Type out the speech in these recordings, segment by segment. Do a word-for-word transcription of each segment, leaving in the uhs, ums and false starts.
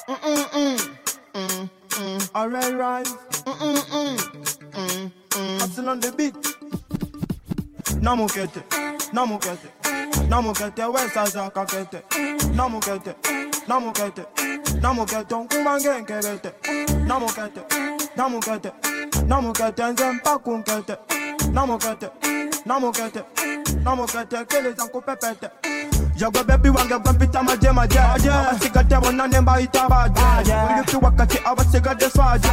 Alright, right. Hustle on the beat. Namukete, namukete, namukete, wesa za kakete. Namukete, namukete, namukete, nkumange nkebete. Namukete, namukete, namukete, nzempa kunkete. Namukete, namukete, namukete, kele zanku pepete. Jago baby wange wampita maje maje. Abasigate bona nemba itabaje. Ulupi wakati abasigate swaje.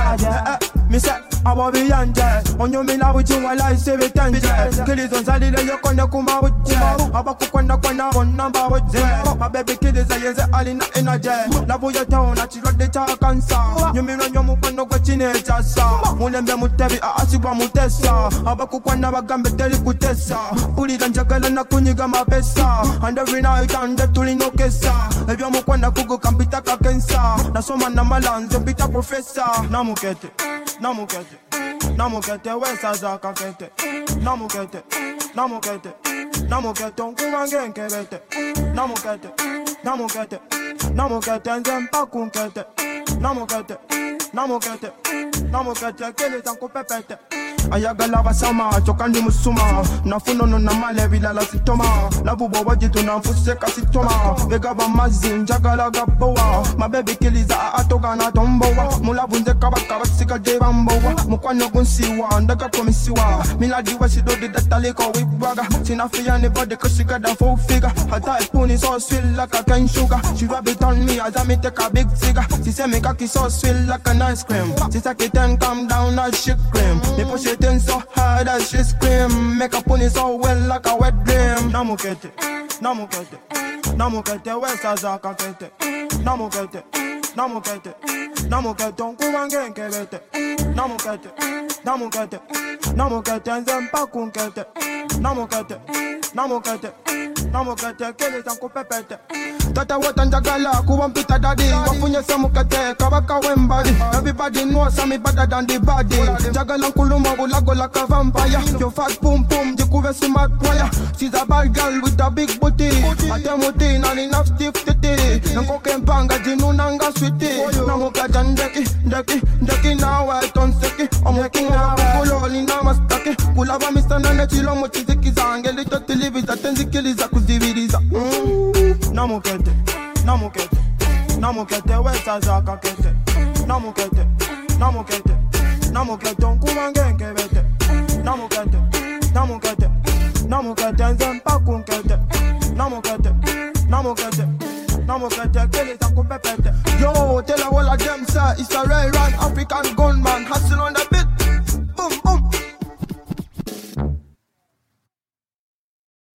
Mi se ababiyanje. Onyo mina buji wala isebe tanje. Kili zonzali le yokonde kumba buji. Abakukwana kwana bona mba buji. My baby kili za yenze alina energy. Labu ya taona chilo de cha kansa. Nyumino nyomu kwano kwa chine chasa. Mulembe mutebi aasibwa mutesa. Abakukwana bagambe teli kutesa. Uli danjagala na kunyiga mapesa. And every night and the tuli no kesa. Ebyo mukwana kugo kampita kakensa. Nasoma na malanzo bita professor. Namukete, namukete, namukete, wesa za kakete. Namukete, namukete, namukete, nkumange nkebete. Namukete, namukete, namukete, nzempa kunkete. Namukete, namukete, namukete, kele zanku pepete. Ayagala basama, chokandi musuma. Nafuno na male vila la sitoma. Labubo wajitu na mfuseka sitoma. Vega bamazi, njagala gaboa. My baby kiliza atoga na tomboa. Mulabunze kabaka basika jebamboa. Mukwano gunsiwa, ndaga komisiwa. Miladi wasido di dataliko wibwaga. Sinafia ni body kushika da full figure. Hata ipuni so sweet like a cane sugar. She rub it on me as I me take a big figure. She say me kaki so sweet like an ice cream. She say it then calm down as she cream. Me push it in so hard as she scream. Make a pony so well like a wet dream. Namukete, namukete, namukete, wesa za kakete. Namukete, namukete, namukete, nkumange nkebete. Namukete, namukete, namukete, nzempa kunkete. Namukete, namukete, namukete, kele zanku pepete. Tata wata njagala kuwampita daddy. Wafunye samukete kabaka wembadi. Everybody knows I'm better than the body. Jagala nkuluma bulago like a vampire. Your fat boom boom jikuwe smart wire. She's a bad girl with a big booty. Atemuti na enough stiff titty. Nangoke mpanga jinu nanga sweetie. Namuka jandeki, deki, deki na wa tonseki. Omuki na kuloli na mastaki. Kulava misana na chilo mochiziki zange. Lito tiliviza tenzikiliza kuziviriza. Namukete, namukete, namukete, wesa za kakete. Namukete, namukete, namukete, nkumange nkebete. Namukete, namukete, namukete, nzempa kunkete. Namukete, namukete, namukete, kele zanku pepete. Yo, tell her all of them, sir, it's a